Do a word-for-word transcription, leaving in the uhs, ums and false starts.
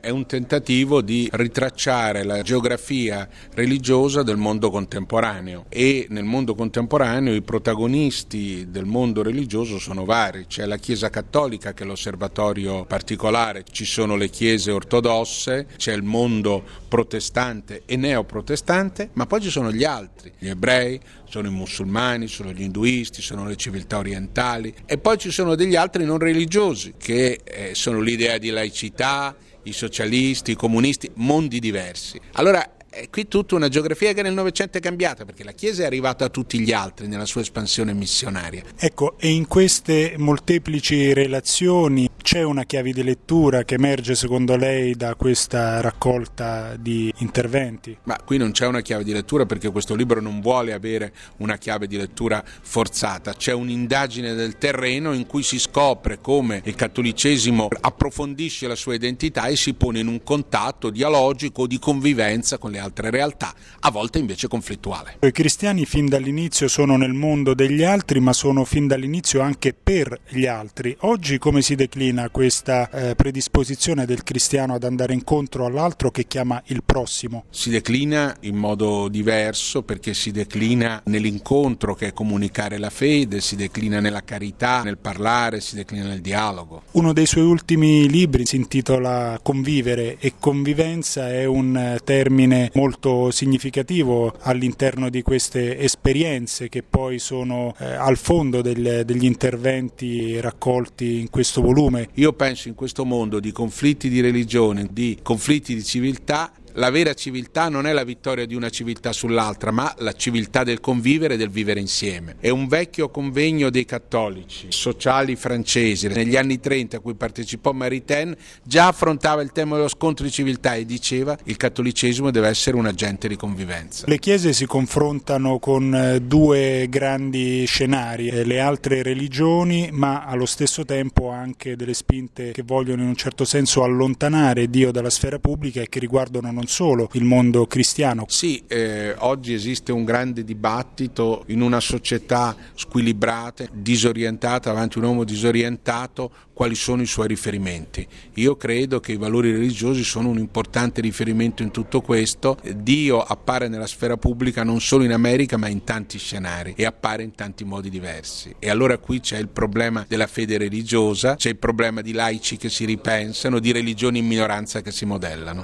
è un tentativo di ritracciare la geografia religiosa del mondo contemporaneo, e nel mondo contemporaneo i protagonisti del mondo religioso sono vari. C'è la Chiesa Cattolica, che è l'osservatorio particolare, ci sono le chiese ortodosse, c'è il mondo protestante e neoprotestante, ma poi ci sono gli altri, gli ebrei, sono i musulmani, sono gli induisti, sono le civiltà orientali, e poi ci sono degli altri non religiosi che eh, sono l'idea di laicità, i socialisti, i comunisti, mondi diversi. Allora è qui tutta una geografia che nel Novecento è cambiata, perché la Chiesa è arrivata a tutti gli altri nella sua espansione missionaria. Ecco, e in queste molteplici relazioni c'è una chiave di lettura che emerge secondo lei da questa raccolta di interventi? Ma qui non c'è una chiave di lettura, perché questo libro non vuole avere una chiave di lettura forzata. C'è un'indagine del terreno in cui si scopre come il cattolicesimo approfondisce la sua identità e si pone in un contatto dialogico di convivenza con le altre realtà, a volte invece conflittuale. I cristiani fin dall'inizio sono nel mondo degli altri, ma sono fin dall'inizio anche per gli altri. Oggi come si declina questa eh, predisposizione del cristiano ad andare incontro all'altro che chiama il prossimo? Si declina in modo diverso, perché si declina nell'incontro, che è comunicare la fede, si declina nella carità, nel parlare, si declina nel dialogo. Uno dei suoi ultimi libri si intitola Convivere, e convivenza è un termine molto significativo all'interno di queste esperienze che poi sono eh, al fondo del, degli interventi raccolti in questo volume. Io penso, in questo mondo di conflitti di religione, di conflitti di civiltà, la vera civiltà non è la vittoria di una civiltà sull'altra, ma la civiltà del convivere e del vivere insieme. È un vecchio convegno dei cattolici sociali francesi negli anni trenta, a cui partecipò Maritain, già affrontava il tema dello scontro di civiltà e diceva: il cattolicesimo deve essere un agente di convivenza. Le chiese si confrontano con due grandi scenari, le altre religioni, ma allo stesso tempo anche delle spinte che vogliono in un certo senso allontanare Dio dalla sfera pubblica e che riguardano non solo il mondo cristiano. Sì, eh, oggi esiste un grande dibattito in una società squilibrata, disorientata, davanti a un uomo disorientato, quali sono i suoi riferimenti. Io credo che i valori religiosi sono un importante riferimento in tutto questo. Dio appare nella sfera pubblica non solo in America, ma in tanti scenari, e appare in tanti modi diversi. E allora qui c'è il problema della fede religiosa, c'è il problema di laici che si ripensano, di religioni in minoranza che si modellano.